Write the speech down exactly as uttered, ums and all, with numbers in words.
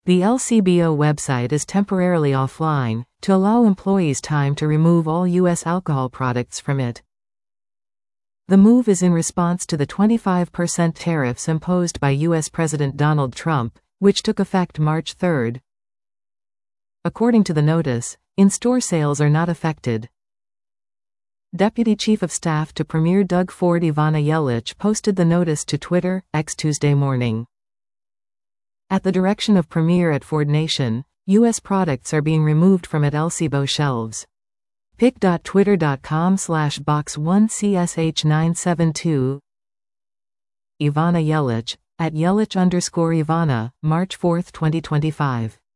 The L C B O website is temporarily offline, to allow employees time to remove all U S alcohol products from it. The move is in response to the twenty-five percent tariffs imposed by U S President Donald Trump, which took effect March third. According to the notice, in-store sales are not affected. Deputy Chief of Staff to Premier Doug Ford Ivana Yelich posted the notice to Twitter, X Tuesday morning. At the direction of Premier at Ford Nation, U S products are being removed from at L C B O shelves. pic dot twitter dot com slash box one C S H nine seven two Ivana Yelich, at Yelich underscore Ivana, March fourth twenty twenty-five.